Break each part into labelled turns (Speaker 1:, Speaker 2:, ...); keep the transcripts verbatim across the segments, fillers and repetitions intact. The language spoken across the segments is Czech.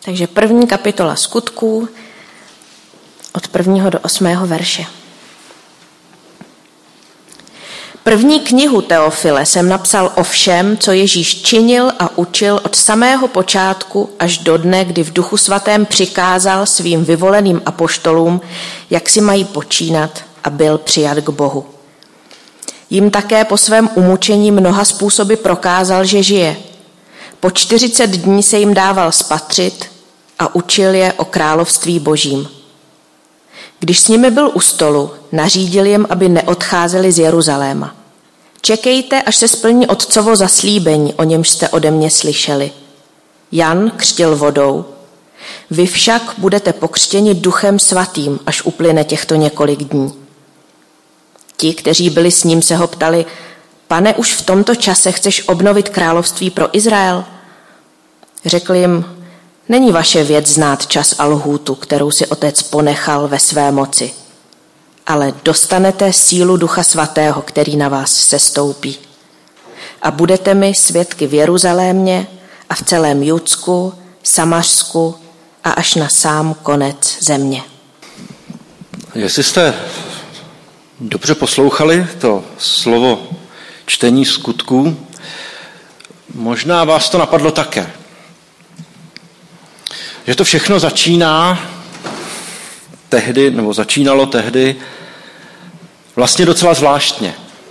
Speaker 1: Takže první kapitola Skutků od prvního do osmého verše. První knihu Teofile jsem napsal o všem, co Ježíš činil a učil od samého počátku až do dne, kdy v Duchu svatém přikázal svým vyvoleným apoštolům, jak si mají počínat, a byl přijat k Bohu. Jim také po svém umučení mnoha způsoby prokázal, že žije. Po čtyřicet dní se jim dával spatřit a učil je o království božím. Když s nimi byl u stolu, nařídil jim, aby neodcházeli z Jeruzaléma. Čekejte, až se splní otcovo zaslíbení, o němž jste ode mě slyšeli. Jan křtil vodou, vy však budete pokřtěni Duchem svatým, až uplyne těchto několik dní. Ti, kteří byli s ním, se ho ptali, Pane, už v tomto čase chceš obnovit království pro Izrael? Řekl jim, není vaše věc znát čas a lhůtu, kterou si otec ponechal ve své moci, ale dostanete sílu Ducha svatého, který na vás sestoupí. A budete mi svědky v Jeruzalémě a v celém Judsku, Samařsku a až na sám konec země.
Speaker 2: Jestli jste dobře poslouchali to slovo čtení Skutků, možná vás to napadlo také. Že to všechno začíná tehdy, nebo začínalo tehdy vlastně docela zvláštně.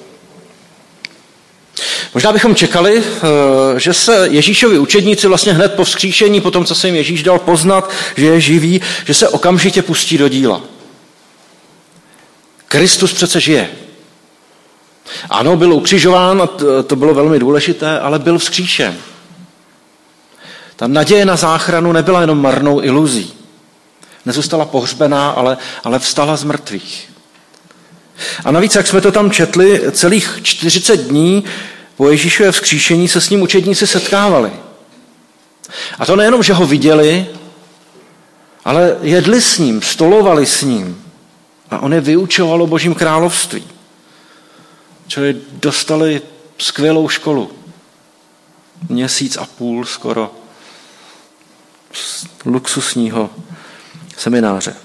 Speaker 2: Možná bychom čekali, že se Ježíšovi učedníci vlastně hned po vzkříšení, po tom, co se jim Ježíš dal poznat, že je živý, že se okamžitě pustí do díla. Kristus přece žije. Ano, byl ukřižován, a to bylo velmi důležité, ale byl vzkříšen. Ta naděje na záchranu nebyla jenom marnou iluzí. Nezůstala pohřbená, ale, ale vstala z mrtvých. A navíc, jak jsme to tam četli, celých čtyřicet dní po Ježíšově vzkříšení se s ním učedníci setkávali. A to nejenom, že ho viděli, ale jedli s ním, stolovali s ním. A on je vyučoval o Božím království. Čili dostali skvělou školu. Měsíc a půl skoro luxusního semináře.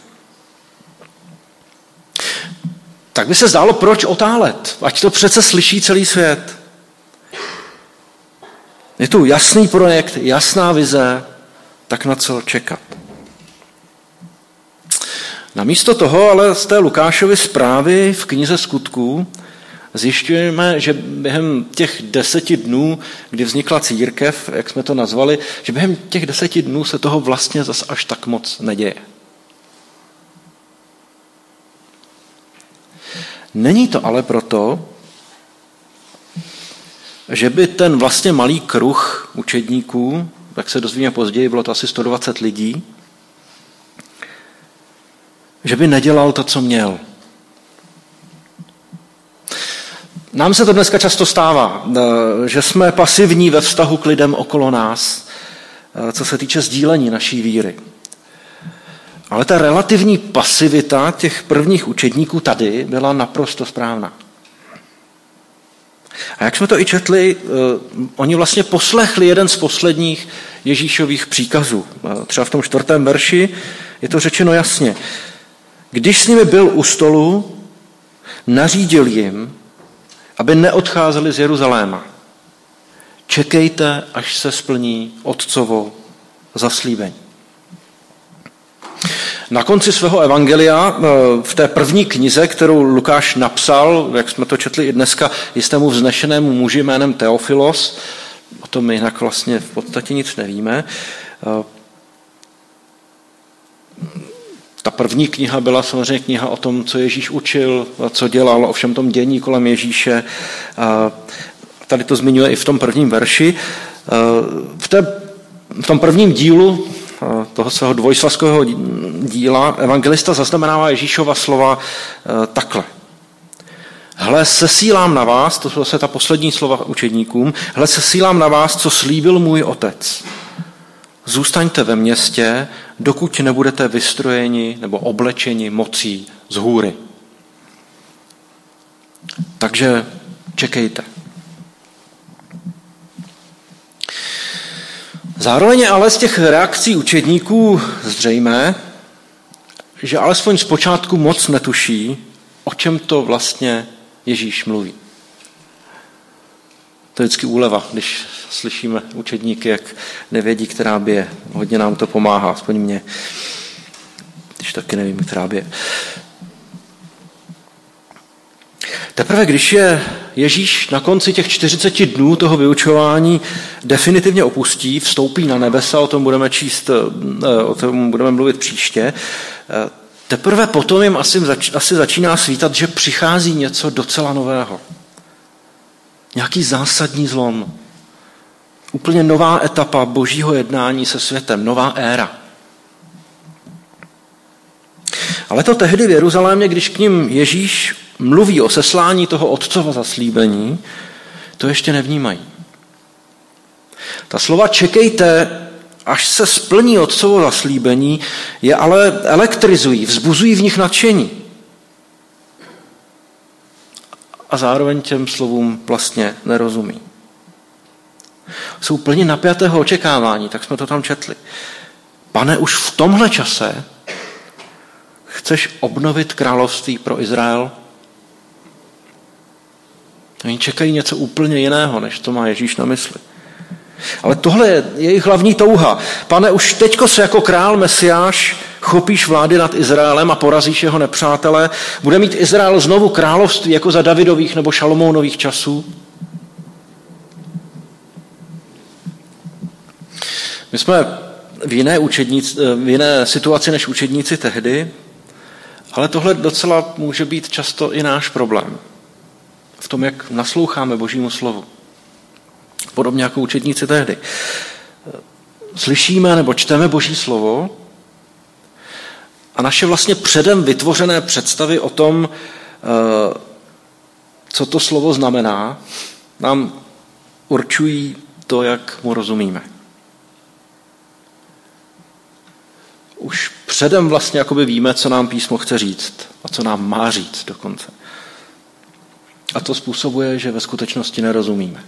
Speaker 2: Tak by se zdálo, proč otálet? Ať to přece slyší celý svět. Je tu jasný projekt, jasná vize, tak na co čekat. Namísto toho ale z té Lukášovy zprávy v knize Skutků zjišťujeme, že během těch deseti dnů, kdy vznikla církev, jak jsme to nazvali, že během těch deseti dnů se toho vlastně zas až tak moc neděje. Není to ale proto, že by ten vlastně malý kruh učedníků, jak se dozvíme později, bylo to asi sto dvacet lidí, že by nedělal to, co měl. Nám se to dneska často stává, že jsme pasivní ve vztahu k lidem okolo nás, co se týče sdílení naší víry. Ale ta relativní pasivita těch prvních učedníků tady byla naprosto správná. A jak jsme to i četli, oni vlastně poslechli jeden z posledních Ježíšových příkazů. Třeba v tom čtvrtém verši je to řečeno jasně. Když s nimi byl u stolu, nařídil jim, aby neodcházeli z Jeruzaléma. Čekejte, až se splní otcovo zaslíbení. Na konci svého evangelia, v té první knize, kterou Lukáš napsal, jak jsme to četli i dneska, jistému vznešenému muži jménem Teofilos, o tom my jinak vlastně v podstatě nic nevíme. Ta první kniha byla samozřejmě kniha o tom, co Ježíš učil, co dělal, o všem tom dění kolem Ježíše. Tady to zmiňuje i v tom prvním verši. V, té, v tom prvním dílu toho svého dvojsvazkového díla evangelista zaznamenává Ježíšova slova takhle. Hle, sesílám na vás, to jsou zase ta poslední slova učedníkům, hle, sesílám na vás, co slíbil můj otec. Zůstaňte ve městě, dokud nebudete vystrojeni nebo oblečeni mocí z hůry. Takže čekejte. Zároveň ale z těch reakcí učedníků zřejmé, že alespoň zpočátku moc netuší, o čem to vlastně Ježíš mluví. To je vždycky úleva, když slyšíme učedníky, jak nevědí, která bije. Hodně nám to pomáhá, aspoň mě, když taky nevím, která bije. Teprve když je Ježíš na konci těch čtyřiceti dnů toho vyučování definitivně opustí, vstoupí na nebesa, o tom budeme číst, o tom budeme mluvit příště, teprve potom jim asi, asi začíná svítat, že přichází něco docela nového. Nějaký zásadní zlom. Úplně nová etapa božího jednání se světem, nová éra. Ale to tehdy v Jeruzalémě, když k ním Ježíš mluví o seslání toho otcova zaslíbení, to ještě nevnímají. Ta slova čekejte, až se splní otcovo zaslíbení, je ale elektrizují, vzbuzují v nich nadšení. A zároveň těm slovům vlastně nerozumí. Jsou plní napjatého očekávání, tak jsme to tam četli. Pane, už v tomhle čase chceš obnovit království pro Izrael? Oni čekají něco úplně jiného, než to má Ježíš na mysli. Ale tohle je jejich hlavní touha. Pane, už teďko se jako král Mesiáš chopíš vlády nad Izraelem a porazíš jeho nepřátele. Bude mít Izrael znovu království jako za Davidových nebo Šalomounových časů. My jsme v jiné, učednic, v jiné situaci než učedníci tehdy, ale tohle docela může být často i náš problém. V tom, jak nasloucháme Božímu slovu. Podobně jako učedníci tehdy. Slyšíme nebo čteme Boží slovo a naše vlastně předem vytvořené představy o tom, co to slovo znamená, nám určují to, jak mu rozumíme. Už předem vlastně jakoby víme, co nám písmo chce říct a co nám má říct dokonce. A to způsobuje, že ve skutečnosti nerozumíme.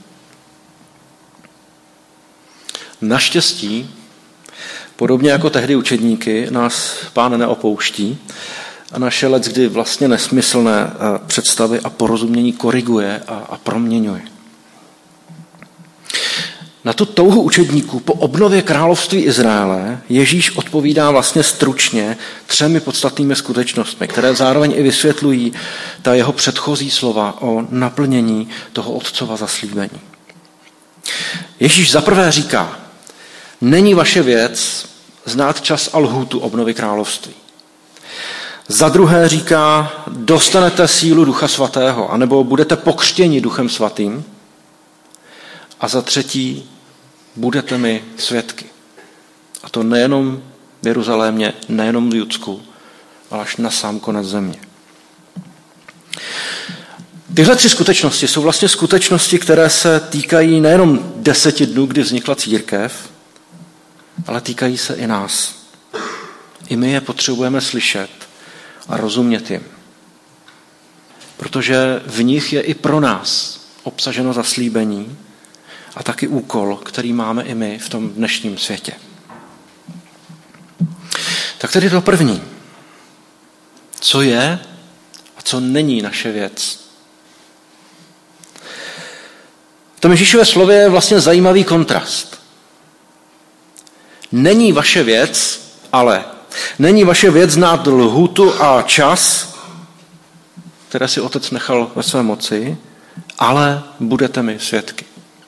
Speaker 2: Naštěstí, podobně jako tehdy učedníky, nás Pán neopouští a naše leckdy vlastně nesmyslné představy a porozumění koriguje a, a proměňuje. Na tu touhu učedníků po obnově království Izraele Ježíš odpovídá vlastně stručně třemi podstatnými skutečnostmi, které zároveň i vysvětlují ta jeho předchozí slova o naplnění toho otcova zaslíbení. Ježíš zaprvé říká, není vaše věc znát čas a lhůtu obnovy království. Za druhé říká, dostanete sílu Ducha Svatého, anebo budete pokřtěni Duchem Svatým. A za třetí, budete mi svědky. A to nejenom v Jeruzalémě, nejenom v Judsku, ale až na sám konec země. Tyhle tři skutečnosti jsou vlastně skutečnosti, které se týkají nejenom deseti dnů, kdy vznikla církev, ale týkají se i nás. I my je potřebujeme slyšet a rozumět jim. Protože v nich je i pro nás obsaženo zaslíbení a taky úkol, který máme i my v tom dnešním světě. Tak tedy to první. Co je a co není naše věc? V tom Ježíšově slově je vlastně zajímavý kontrast. Není vaše věc, ale není vaše věc znát lhůtu a čas, které si Otec nechal ve své moci, ale budete mi svědky.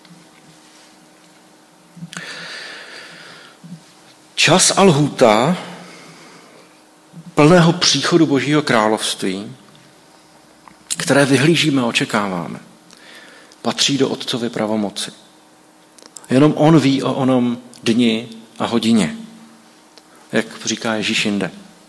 Speaker 2: Čas a lhůta plného příchodu Božího království, které vyhlížíme a očekáváme, patří do Otcovy pravomoci. Jenom on ví o onom dni a hodině, jak říká Ježíš jinde.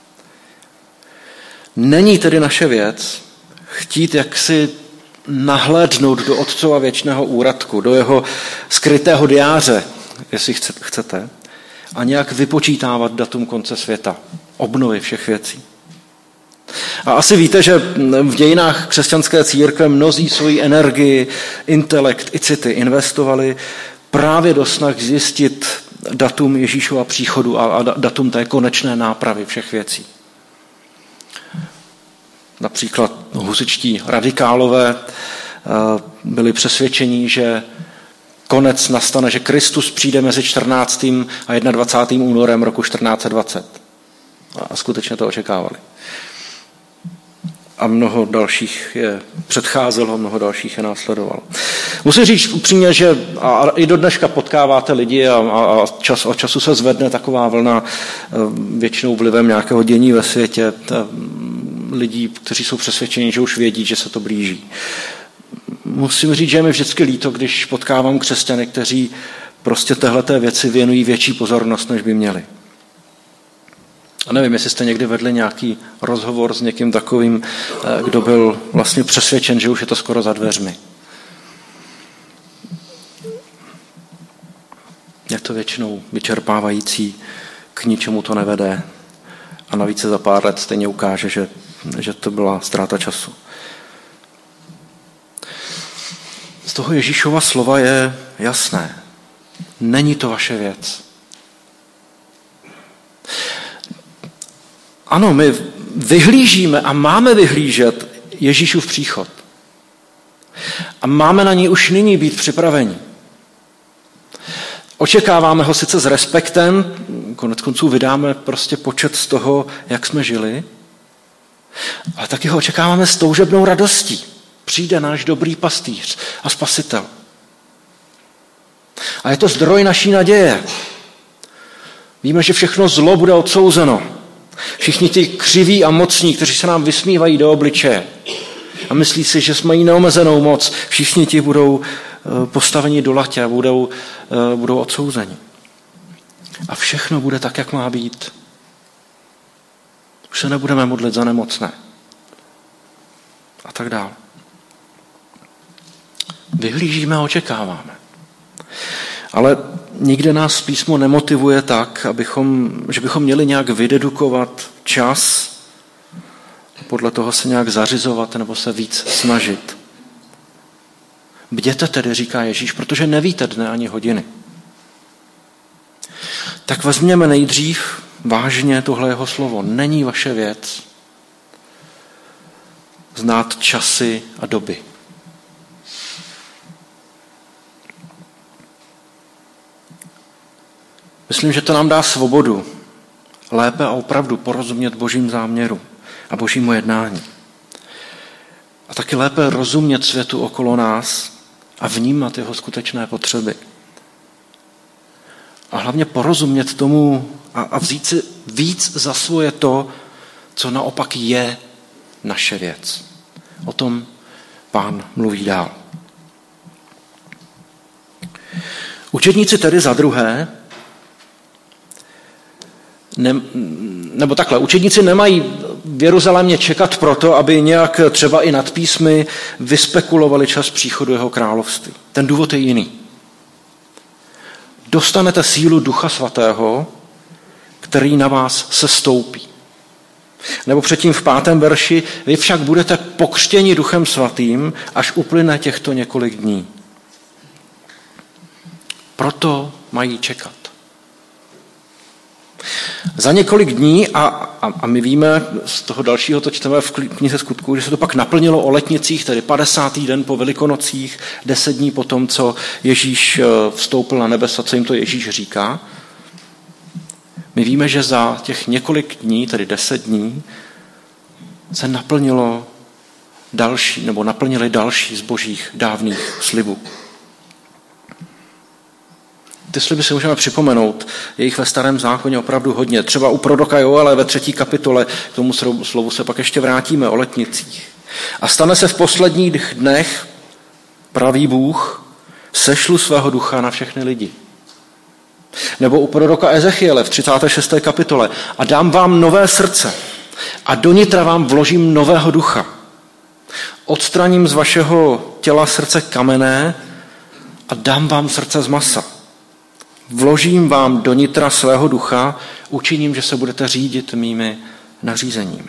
Speaker 2: Není tedy naše věc chtít jaksi nahlédnout do Otcova věčného úradku, do jeho skrytého diáře, jestli chcete, a nějak vypočítávat datum konce světa, obnovy všech věcí. A asi víte, že v dějinách křesťanské církve mnozí svoji energii, intelekt i city investovali právě do snah zjistit datum Ježíšova příchodu a datum té konečné nápravy všech věcí. Například husitští radikálové byli přesvědčeni, že konec nastane, že Kristus přijde mezi čtrnáctým a dvacátým prvním únorem roku čtrnáct set dvacet. A skutečně to očekávali. A mnoho dalších je předcházelo, mnoho dalších je následovalo. Musím říct upřímně, že a i do dneška potkáváte lidi a, a čas od času se zvedne taková vlna většinou vlivem nějakého dění ve světě lidí, kteří jsou přesvědčeni, že už vědí, že se to blíží. Musím říct, že je mi vždycky líto, když potkávám křesťany, kteří prostě téhleté věci věnují větší pozornost, než by měli. A nevím, jestli jste někdy vedli nějaký rozhovor s někým takovým, kdo byl vlastně přesvědčen, že už je to skoro za dveřmi. Je to většinou vyčerpávající, k ničemu to nevede a navíc se za pár let stejně ukáže, že, že to byla ztráta času. Z toho Ježíšova slova je jasné. Není to vaše věc. Ano, my vyhlížíme a máme vyhlížet Ježíšův příchod. A máme na něj už nyní být připraveni. Očekáváme ho sice s respektem, konec konců vydáme prostě počet z toho, jak jsme žili, ale taky ho očekáváme s toužebnou radostí. Přijde náš dobrý pastýř a spasitel. A je to zdroj naší naděje. Víme, že všechno zlo bude odsouzeno. Všichni ti křiví a mocní, kteří se nám vysmívají do obličeje a myslí si, že mají neomezenou moc, všichni ti budou postaveni do latě a budou, budou odsouzeni. A všechno bude tak, jak má být. Už se nebudeme modlit za nemocné. A tak dále. Vyhlížíme a očekáváme. Ale nikde nás písmo nemotivuje tak, abychom, že bychom měli nějak vydedukovat čas, podle toho se nějak zařizovat nebo se víc snažit. Bděte tedy, říká Ježíš, protože nevíte dne ani hodiny. Tak vezměme nejdřív vážně tohle jeho slovo. Není vaše věc znát časy a doby. Myslím, že to nám dá svobodu lépe a opravdu porozumět Božím záměru a Božímu jednání. A taky lépe rozumět světu okolo nás a vnímat jeho skutečné potřeby. A hlavně porozumět tomu a, a vzít si víc za svoje to, co naopak je naše věc. O tom Pán mluví dál. Učedníci tedy za druhé Ne, nebo takhle, učedníci nemají v Jeruzalémě čekat proto, aby nějak třeba i nad písmy vyspekulovali čas příchodu jeho království. Ten důvod je jiný. Dostanete sílu Ducha Svatého, který na vás sestoupí. Nebo předtím v pátém verši, vy však budete pokřtěni Duchem Svatým, až uplyne těchto několik dní. Proto mají čekat. Za několik dní, a, a, a my víme z toho dalšího, to čteme v knize Skutků, že se to pak naplnilo o letnicích, tedy padesátý den po Velikonocích, deset dní po tom, co Ježíš vstoupil na nebesa, co jim to Ježíš říká. My víme, že za těch několik dní, tedy deset dní, se naplnilo další, nebo naplnili další z božích dávných slibů. Ty sliby si můžeme připomenout, je jich ve Starém zákoně opravdu hodně. Třeba u proroka Joele ve třetí kapitole, k tomu slovu se pak ještě vrátíme, o letnicích. A stane se v posledních dnech, pravý Bůh, sešlu svého ducha na všechny lidi. Nebo u proroka Ezechiele v třicáté šesté kapitole. A dám vám nové srdce a do nitra vám vložím nového ducha. Odstraním z vašeho těla srdce kamenné a dám vám srdce z masa. Vložím vám do nitra svého ducha, učiním, že se budete řídit mými nařízeními.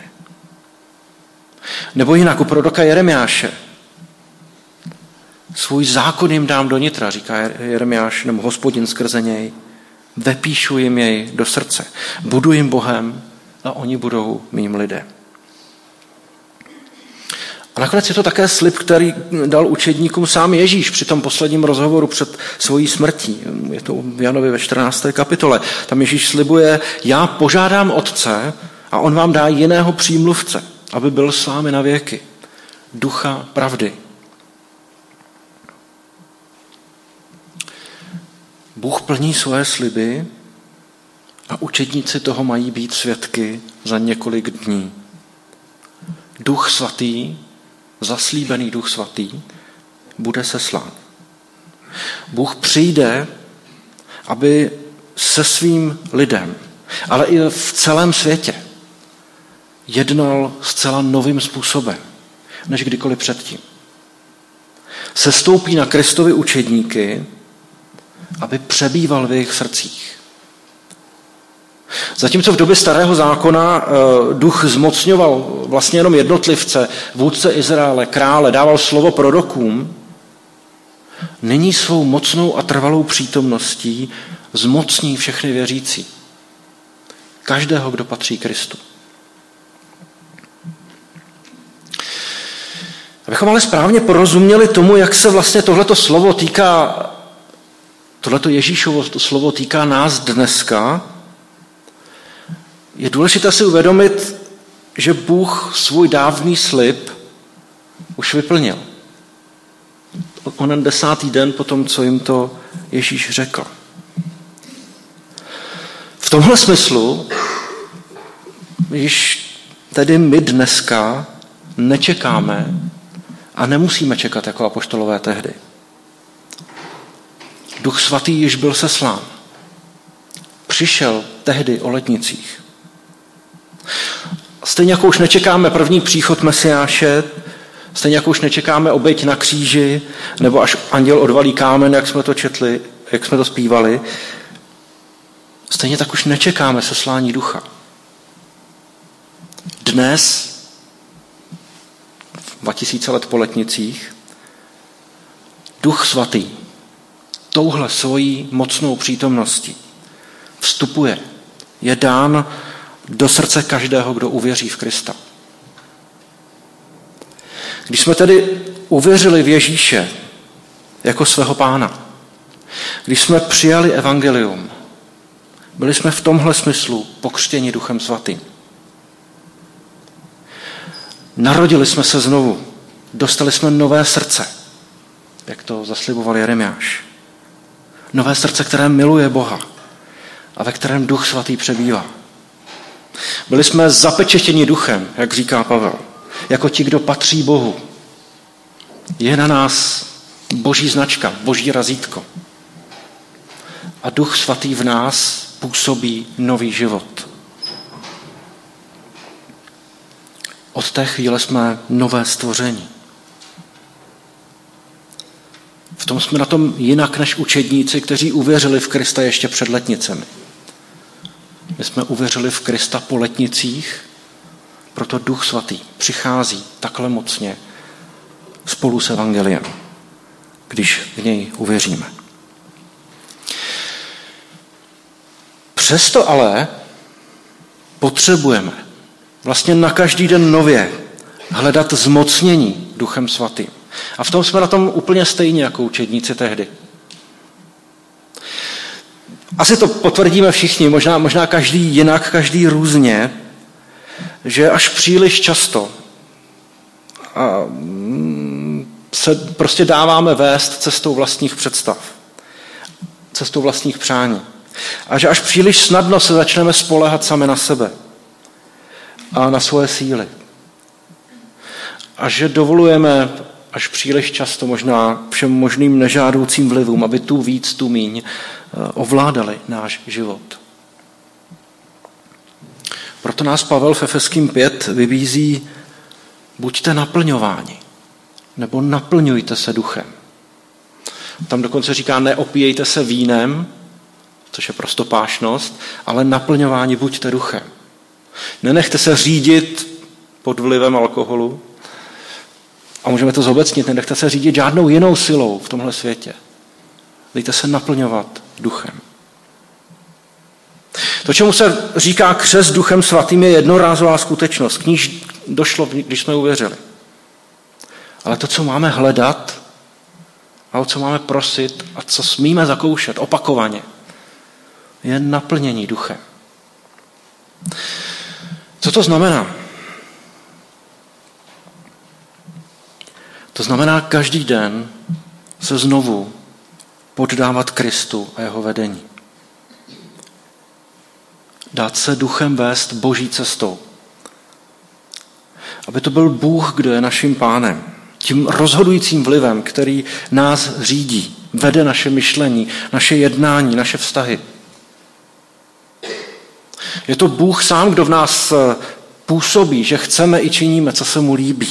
Speaker 2: Nebo jinak u proroka Jeremiáše. Svůj zákon jim dám do nitra, říká Jeremiáš, nebo Hospodin skrze něj. Vepíšu jim jej do srdce. Budu jim Bohem a oni budou mým lidem. A nakonec je to také slib, který dal učedníkům sám Ježíš při tom posledním rozhovoru před svojí smrtí. Je to u Janovi ve čtrnácté kapitole. Tam Ježíš slibuje, já požádám Otce a on vám dá jiného přímluvce, aby byl s vámi na věky. Ducha pravdy. Bůh plní svoje sliby a učedníci toho mají být svědky za několik dní. Duch svatý, zaslíbený Duch svatý, bude seslán. Bůh přijde, aby se svým lidem, ale i v celém světě jednal zcela novým způsobem, než kdykoliv předtím. Sestoupí na Kristovi učedníky, aby přebýval v jejich srdcích. Zatímco v době starého zákona duch zmocňoval vlastně jenom jednotlivce, vůdce Izraele, krále, dával slovo prorokům, nyní svou mocnou a trvalou přítomností zmocní všechny věřící. Každého, kdo patří Kristu. Abychom ale správně porozuměli tomu, jak se vlastně tohleto slovo týká, tohleto Ježíšovo slovo týká nás dneska, je důležité si uvědomit, že Bůh svůj dávný slib už vyplnil. Onen desátý den po tom, co jim to Ježíš řekl. V tomhle smyslu, již tedy my dneska nečekáme a nemusíme čekat jako apoštolové tehdy. Duch svatý již byl seslán. Přišel tehdy o letnicích. Stejně jako už nečekáme první příchod Mesiáše, stejně jako už nečekáme oběť na kříži, nebo až anděl odvalí kámen, jak jsme to četli, jak jsme to zpívali, stejně tak už nečekáme seslání ducha. Dnes, dva tisíce let po letnicích, Duch svatý touhle svojí mocnou přítomností vstupuje, je dán do srdce každého, kdo uvěří v Krista. Když jsme tedy uvěřili v Ježíše jako svého pána, když jsme přijali evangelium, byli jsme v tomhle smyslu pokřtěni Duchem svatým. Narodili jsme se znovu, dostali jsme nové srdce, jak to zasliboval Jeremiáš. Nové srdce, které miluje Boha a ve kterém Duch svatý přebývá. Byli jsme zapečetěni duchem, jak říká Pavel, jako ti, kdo patří Bohu. Je na nás boží značka, boží razítko. A Duch svatý v nás působí nový život. Od té chvíle jsme nové stvoření. V tom jsme na tom jinak než učedníci, kteří uvěřili v Krista ještě před letnicemi. My jsme uvěřili v Krista po letnicích, proto Duch svatý přichází takhle mocně spolu s evangeliem, když v něj uvěříme. Přesto ale potřebujeme vlastně na každý den nově hledat zmocnění Duchem svatým. A v tom jsme na tom úplně stejně jako učedníci tehdy. Asi to potvrdíme všichni, možná, možná každý jinak, každý různě, že až příliš často a se prostě dáváme vést cestou vlastních představ, cestou vlastních přání. A že až příliš snadno se začneme spoléhat sami na sebe a na svoje síly. A že dovolujeme až příliš často možná všem možným nežádoucím vlivům, aby tu víc, tu míň ovládali náš život. Proto nás Pavel v Efeským pět vybízí, buďte naplňováni, nebo naplňujte se duchem. Tam dokonce říká, neopíjejte se vínem, což je prostopášnost, ale naplňováni buďte duchem. Nenechte se řídit pod vlivem alkoholu, a můžeme to zobecnit, nenechte se řídit žádnou jinou silou v tomhle světě. Dejte se naplňovat duchem. To, čemu se říká křest Duchem Svatým, je jednorázová skutečnost. K níž došlo, když jsme uvěřili. Ale to, co máme hledat a o co máme prosit a co smíme zakoušet opakovaně, je naplnění Duchem. Co to znamená? To znamená každý den se znovu poddávat Kristu a jeho vedení. Dát se Duchem vést Boží cestou. Aby to byl Bůh, kdo je naším pánem. Tím rozhodujícím vlivem, který nás řídí, vede naše myšlení, naše jednání, naše vztahy. Je to Bůh sám, kdo v nás působí, že chceme i činíme, co se mu líbí.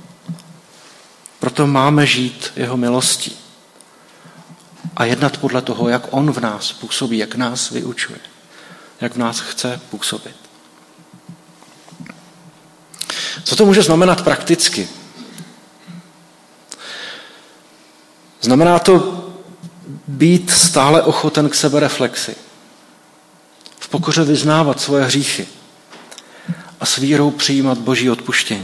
Speaker 2: Proto máme žít jeho milostí a jednat podle toho, jak on v nás působí, jak nás vyučuje, jak v nás chce působit. Co to může znamenat prakticky? Znamená to být stále ochoten k sebereflexi, v pokoře vyznávat svoje hříchy a s vírou přijímat Boží odpuštění.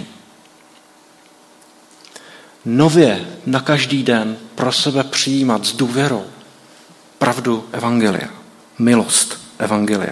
Speaker 2: Nově na každý den pro sebe přijímat s důvěrou pravdu evangelia, milost evangelia.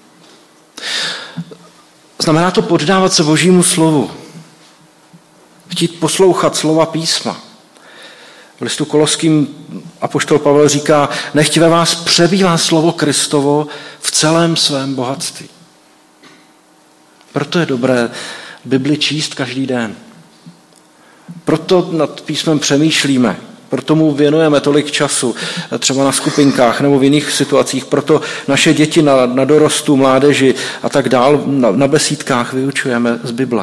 Speaker 2: Znamená to poddávat se Božímu slovu, chtít poslouchat slova písma. V listu Koloským apoštol Pavel říká, nechť ve vás přebývá slovo Kristovo v celém svém bohatství. Proto je dobré Bibli číst každý den. Proto nad písmem přemýšlíme, proto mu věnujeme tolik času, třeba na skupinkách nebo v jiných situacích, proto naše děti na, na dorostu, mládeži a tak dál na, na besídkách vyučujeme z Bible.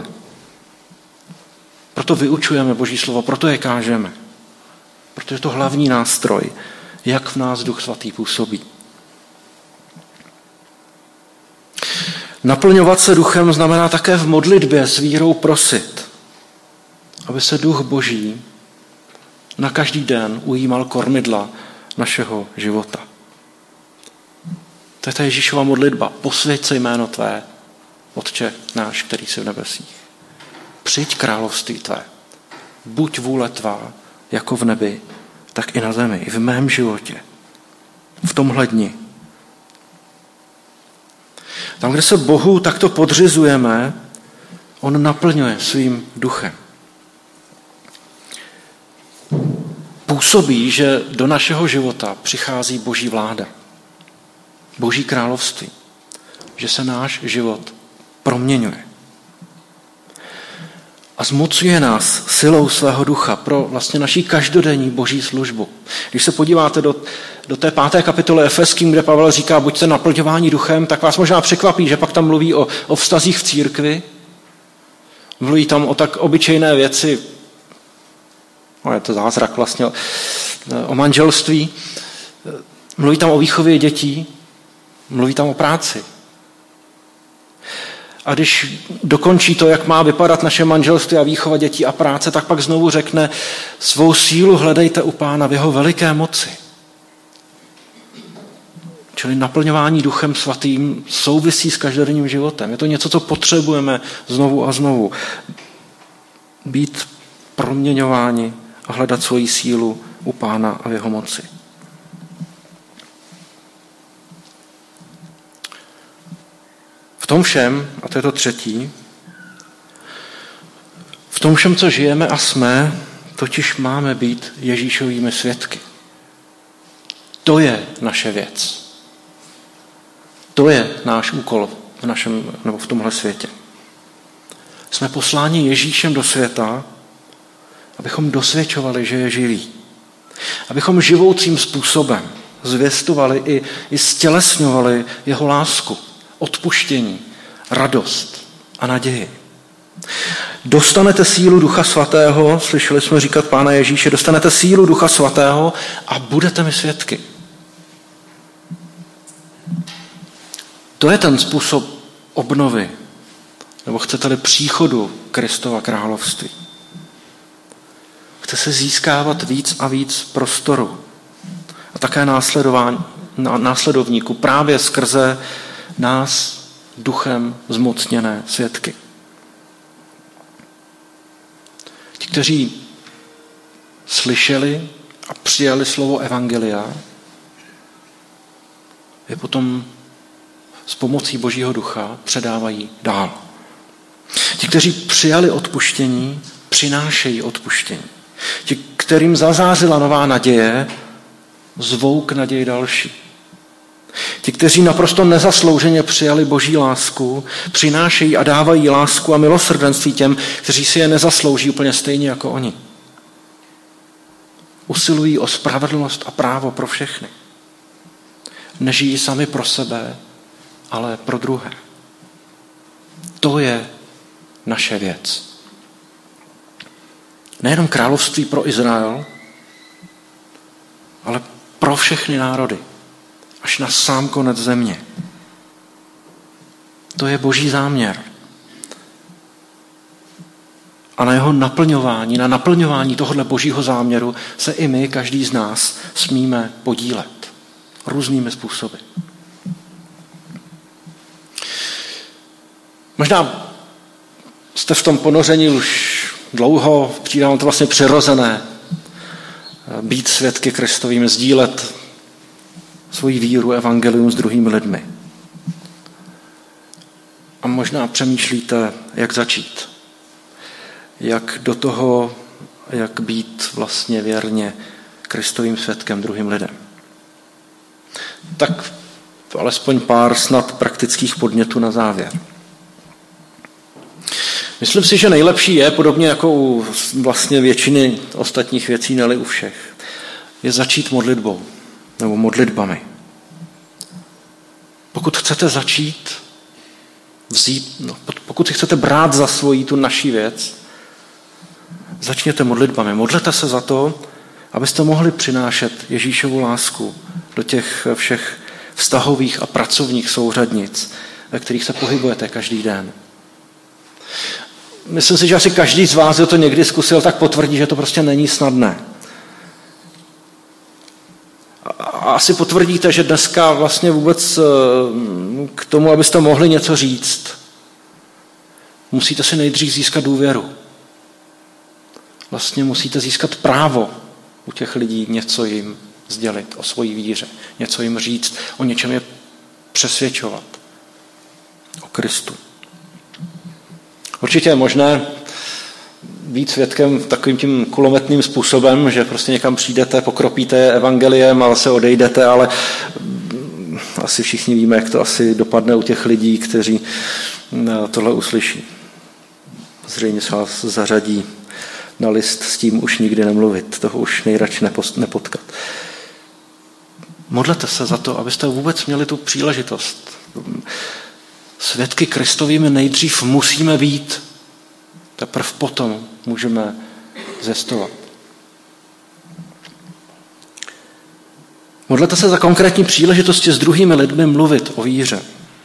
Speaker 2: Proto vyučujeme Boží slovo, proto je kážeme. Protože je to hlavní nástroj, jak v nás Duch Svatý působí. Naplňovat se duchem znamená také v modlitbě s vírou prosit, aby se Duch Boží na každý den ujímal kormidla našeho života. To je ta Ježíšova modlitba. Posvěť se jméno tvé, Otče náš, který jsi v nebesích. Přijď království tvé. Buď vůle tvá, jako v nebi, tak i na zemi, i v mém životě. V tomhle dni. Tam, kde se Bohu takto podřizujeme, on naplňuje svým duchem. Působí, že do našeho života přichází Boží vláda, Boží království, že se náš život proměňuje. A zmocňuje nás silou svého ducha pro vlastně naší každodenní Boží službu. Když se podíváte do, do té páté kapitoly Efeským, kde Pavel říká, buďte naplňováni duchem, tak vás možná překvapí, že pak tam mluví o, o vztazích v církvi, mluví tam o tak obyčejné věci, no je to zázrak vlastně, o manželství, mluví tam o výchově dětí, mluví tam o práci. A když dokončí to, jak má vypadat naše manželství a výchova dětí a práce, tak pak znovu řekne, svou sílu hledejte u Pána v jeho veliké moci. Čili naplňování Duchem Svatým souvisí s každodenním životem. Je to něco, co potřebujeme znovu a znovu. Být proměňováni a hledat svoji sílu u Pána a v jeho moci. V tom všem, a to je to třetí, v tom všem, co žijeme a jsme, totiž máme být Ježíšovými svědky. To je naše věc. To je náš úkol v našem, nebo v tomhle světě. Jsme posláni Ježíšem do světa, abychom dosvědčovali, že je živý. Abychom živoucím způsobem zvěstovali i, i stělesňovali jeho lásku, odpuštění, radost a naději. Dostanete sílu Ducha Svatého, slyšeli jsme říkat Pána Ježíše, dostanete sílu Ducha Svatého a budete mi svědky. To je ten způsob obnovy, nebo chcete-li příchodu Kristova království. Chce se získávat víc a víc prostoru a také následování, následovníků právě skrze nás duchem zmocněné svědky. Ti, kteří slyšeli a přijali slovo evangelia, je potom s pomocí Božího ducha předávají dál. Ti, kteří přijali odpuštění, přinášejí odpuštění. Ti, kterým zazářila nová naděje, zvou k naději další. Ti, kteří naprosto nezaslouženě přijali Boží lásku, přinášejí a dávají lásku a milosrdenství těm, kteří si je nezaslouží úplně stejně jako oni. Usilují o spravedlnost a právo pro všechny. Nežijí sami pro sebe, ale pro druhé. To je naše věc. Nejenom království pro Izrael, ale pro všechny národy. Až na sám konec země. To je Boží záměr. A na jeho naplňování, na naplňování tohoto Božího záměru se i my, každý z nás, smíme podílet. Různými způsoby. Možná jste v tom ponoření už dlouho, přijde vám to vlastně přirozené být svědky Kristovým, sdílet svoji víru, evangelium s druhými lidmi. A možná přemýšlíte, jak začít. Jak do toho, jak být vlastně věrně Kristovým svědkem druhým lidem. Tak alespoň pár snad praktických podnětů na závěr. Myslím si, že nejlepší je, podobně jako u vlastně většiny ostatních věcí, ne-li u všech, je začít modlitbou nebo modlitbami. Pokud chcete začít vzít, no, pokud si chcete brát za svoji tu naši věc, začněte modlitbami. Modlete se za to, abyste mohli přinášet Ježíšovu lásku do těch všech vztahových a pracovních souřadnic, ve kterých se pohybujete každý den. Myslím si, že asi každý z vás, kdo to někdy zkusil, tak potvrdí, že to prostě není snadné. A asi potvrdíte, že dneska vlastně vůbec k tomu, abyste mohli něco říct, musíte si nejdřív získat důvěru. Vlastně musíte získat právo u těch lidí něco jim sdělit o svojí víře, něco jim říct, o něčem je přesvědčovat. O Kristu. Určitě je možné být svědkem takovým tím kulometným způsobem, že prostě někam přijdete, pokropíte evangeliem a se odejdete, ale asi všichni víme, jak to asi dopadne u těch lidí, kteří tohle uslyší. Zřejmě se vás zařadí na list s tím už nikdy nemluvit, toho už nejradši nepotkat. Modlete se za to, abyste vůbec měli tu příležitost. Svědky Kristovými nejdřív musíme být, teprve potom můžeme zjistovat. Modlete se za konkrétní příležitosti s druhými lidmi mluvit o víře.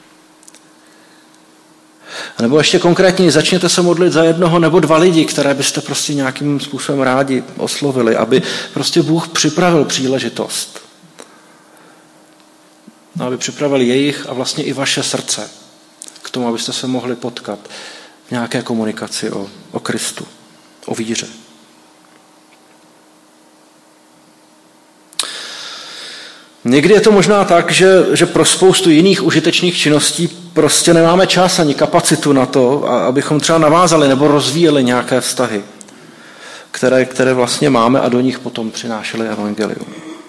Speaker 2: A nebo ještě konkrétně začněte se modlit za jednoho nebo dva lidi, které byste prostě nějakým způsobem rádi oslovili, aby prostě Bůh připravil příležitost. Aby připravil jejich a vlastně i vaše srdce k tomu, abyste se mohli potkat v nějaké komunikaci o, o Kristu, o víře. Někdy je to možná tak, že, že pro spoustu jiných užitečných činností prostě nemáme čas ani kapacitu na to, abychom třeba navázali nebo rozvíjeli nějaké vztahy, které, které vlastně máme a do nich potom přinášeli evangelium.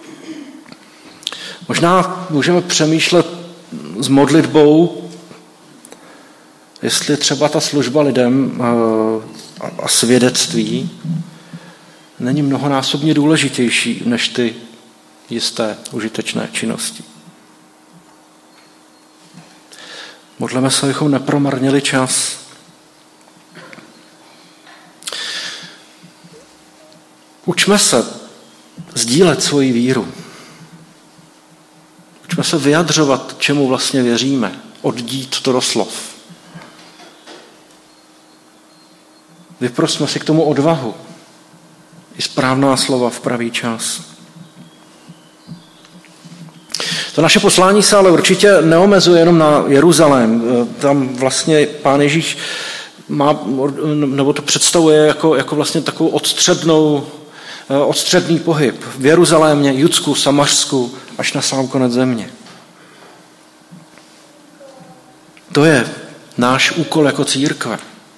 Speaker 2: Možná můžeme přemýšlet s modlitbou, jestli třeba ta služba lidem a svědectví není mnohonásobně důležitější než ty jisté užitečné činnosti. Modleme se, abychom nepromarnili čas. Učme se sdílet svoji víru. Učme se vyjadřovat, čemu vlastně věříme, oddít to do slov. Vyprosme si k tomu odvahu i správná slova v pravý čas. To naše poslání se ale určitě neomezuje jenom na Jeruzalém. Tam vlastně Pán Ježíš má, nebo to představuje jako, jako vlastně takovou odstřednou, odstředný pohyb v Jeruzalémě, Judsku, Samařsku, až na sám konec země. To je náš úkol jako církve.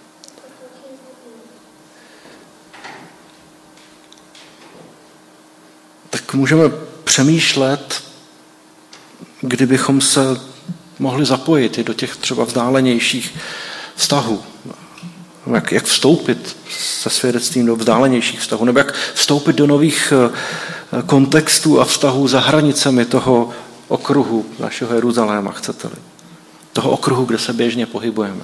Speaker 2: Tak můžeme přemýšlet, kdybychom se mohli zapojit i do těch třeba vzdálenějších vztahů. Jak, jak vstoupit se svědectvím do vzdálenějších vztahů, nebo jak vstoupit do nových kontextů a vztahů za hranicemi toho okruhu našeho Jeruzaléma, chcete-li. Toho okruhu, kde se běžně pohybujeme.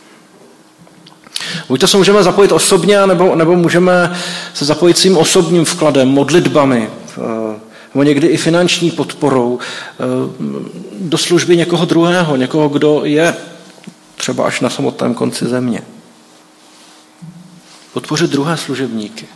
Speaker 2: Buď to se můžeme zapojit osobně, nebo, nebo můžeme se zapojit svým osobním vkladem, modlitbami, nebo někdy i finanční podporou do služby někoho druhého, někoho, kdo je třeba až na samotném konci země. Podpořit druhé služebníky.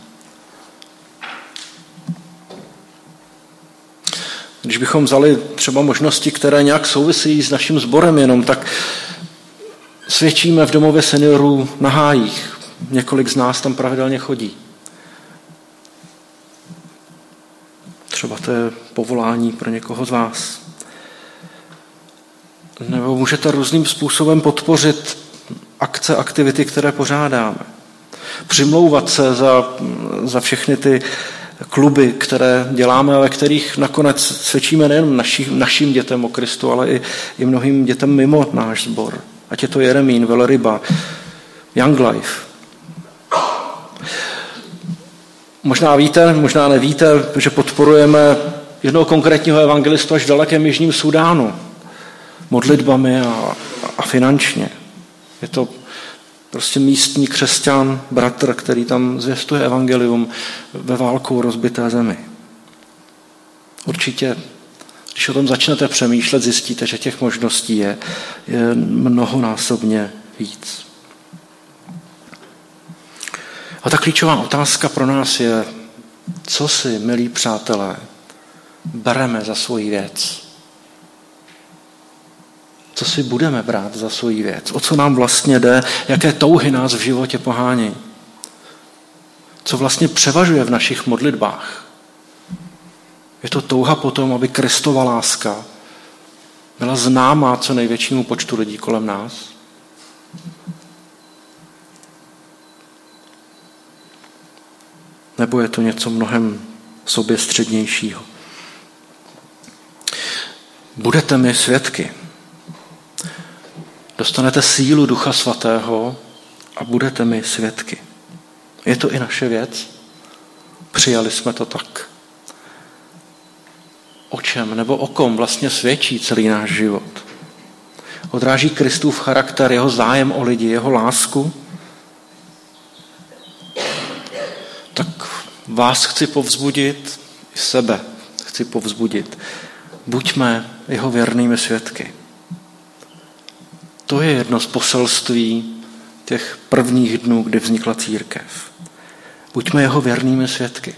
Speaker 2: Když bychom vzali třeba možnosti, které nějak souvisí s naším sborem jenom, tak svědčíme v domově seniorů na Hájích. Několik z nás tam pravidelně chodí. Třeba to je povolání pro někoho z vás. Nebo můžete různým způsobem podpořit akce, aktivity, které pořádáme. Přimlouvat se za, za všechny ty kluby, které děláme a ve kterých nakonec svědčíme nejen našim, našim dětem o Kristu, ale i, i mnohým dětem mimo náš sbor. Ať je to Jeremín, Velryba, Young Life. Možná víte, možná nevíte, že podporujeme jednoho konkrétního evangelistu až v dalekém Jižním Súdánu. Modlitbami a, a finančně. Je to prostě místní křesťan, bratr, který tam zvěstuje evangelium ve válkou rozbité zemi. Určitě, když o tom začnete přemýšlet, zjistíte, že těch možností je, je mnohonásobně víc. A ta klíčová otázka pro nás je, co si, milí přátelé, bereme za svoji věc. Co si budeme brát za svoji věc? O co nám vlastně jde? Jaké touhy nás v životě pohání? Co vlastně převažuje v našich modlitbách? Je to touha potom, aby Kristova láska byla známá co největšímu počtu lidí kolem nás? Nebo je to něco mnohem soběstřednějšího? Budete mi svědky. Dostanete sílu Ducha Svatého a budete mi svědky. Je to i naše věc? Přijali jsme to tak. O čem nebo o kom vlastně svědčí celý náš život? Odráží Kristův charakter, jeho zájem o lidi, jeho lásku? Tak vás chci povzbudit, i sebe chci povzbudit. Buďme jeho věrnými svědky. To je jedno z poselství těch prvních dnů, kdy vznikla církev. Buďme jeho věrnými svědky.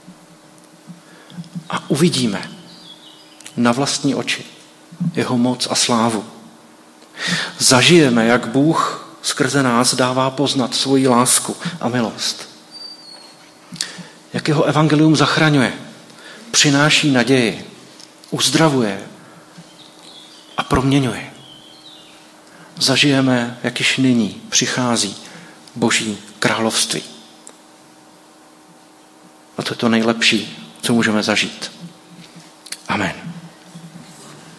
Speaker 2: A uvidíme na vlastní oči jeho moc a slávu. Zažijeme, jak Bůh skrze nás dává poznat svoji lásku a milost. Jak jeho evangelium zachraňuje, přináší naději, uzdravuje a proměňuje. Zažijeme, jak již nyní přichází Boží království. A to je to nejlepší, co můžeme zažít. Amen.